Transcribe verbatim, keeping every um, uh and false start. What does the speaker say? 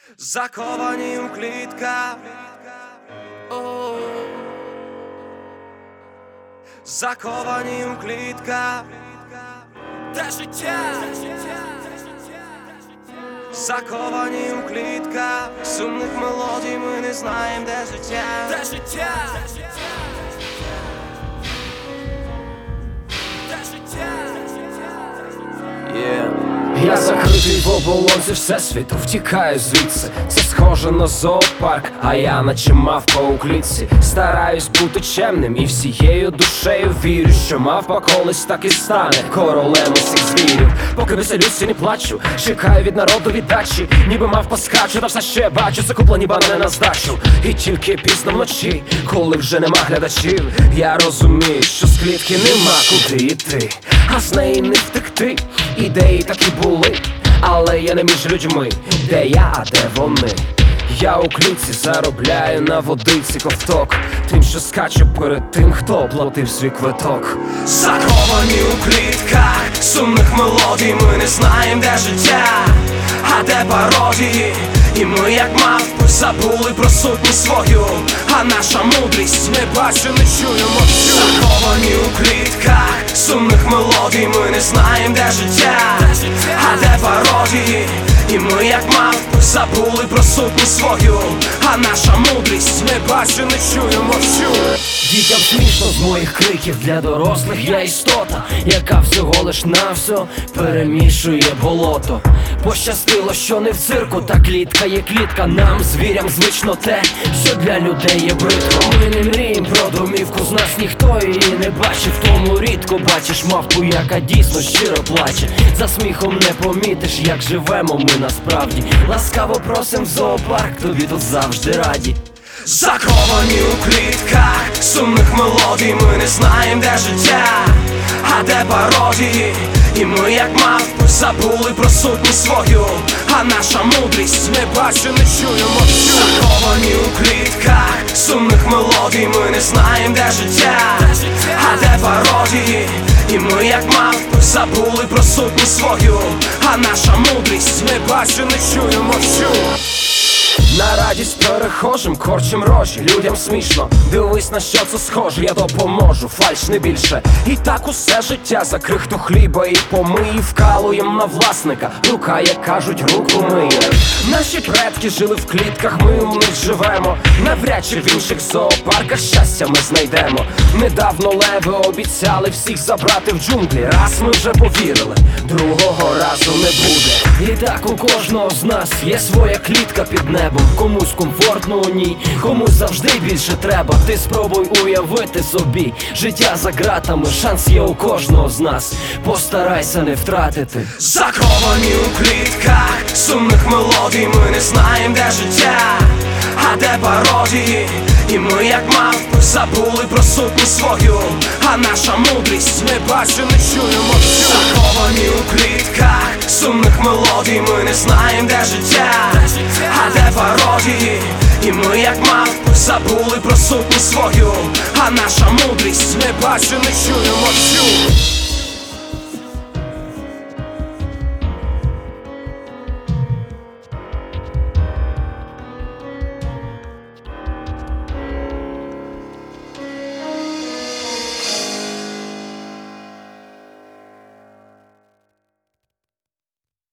Заковані у клітках, О, заковані у клітках, де життя, заковані у клітках, сумних мелодій ми не знаємо, де життя, де життя, де життя. Yeah. Я закритий в оболонці всесвіту, втікаю звідси. Це схоже на зоопарк, а я наче мавпа у клітці. Стараюсь бути чемним і всією душею вірю, що мавпа колись так і стане королем усіх звірів. Поки веселюсь і не плачу, чекаю від народу віддачі. Ніби мавпа скачу, та все ще бачу закуплені банани на здачу. І тільки пізно вночі, коли вже нема глядачів, я розумію, що з клітки нема куди йти, а з неї не втекти. Ідеї такі були, але я не між людьми. Де я, а де вони? Я у клітці заробляю на водиці ковток, тим, що скачу перед тим, хто оплатив свій квиток. Заковані у клітках, сумних мелодій ми не знаємо, де життя, а де пародії. І ми, як мавпи, забули про сутність свою, а наша мудрість не бачу, не чуємо всю. Заковані у клітках, сумних мелодій ми не знаємо, де життя, а де пародії. І ми, як мавпи, забули про сутність свою, а наша мудрість не бачу, не чуємо всю. Дітям смішно з моїх криків, для дорослих я істота, яка всього лиш навсьо перемішує болото. Пощастило, що не в цирку, та клітка є клітка. Нам, звірям, звично те, що для людей є бридко. Ми не мріємо про домівку, з нас ніхто її не бачив. Тому рідко бачиш мавпу, яка дійсно щиро плаче. За сміхом не помітиш, як живемо ми насправді. Ласкаво просим в зоопарк, тобі тут завжди раді. Заковані у клітках, сумних мелодій ми не знаємо, де життя, а де пародії. І ми, як мавпи, забули про сутність свою, а наша мудрість не бачу, не чуємо всю. Заковані у клітках, сумних мелодій ми не знаємо, де життя, а де пародії. І ми, як мавпи, забули про сутність свою, а наша мудрість не бачу, не чуємо всю. На радість перехожим, корчим рожі, людям смішно, дивись, на що це схоже, я допоможу, фальш не більше. І так усе життя за крихту хліба і помиї вкалуєм на власника, рука, як кажуть, руку миє. Наші предки жили в клітках, ми у них живемо, навряд чи в інших зоопарках щастя ми знайдемо. Недавно леви обіцяли всіх забрати в джунглі, раз ми вже повірили, другого разу не буде. І так у кожного з нас є своя клітка під небом. Комусь комфортно у ній, комусь завжди більше треба. Ти спробуй уявити собі життя за ґратами, шанс є у кожного з нас, постарайся не втратити. Заковані у клітках, сумних мелодій ми не знаємо, де життя, а де пародії. І ми, як мавпи, забули про сутність свою, а наша мудрість не бачу, не чуємо всю. Заковані у клітках, сумних мелодій ми не знаємо, де життя, а де пародії. І ми, як мавпи, забули про сутність свою, а наша мудрість не бачу, не чуємо всю.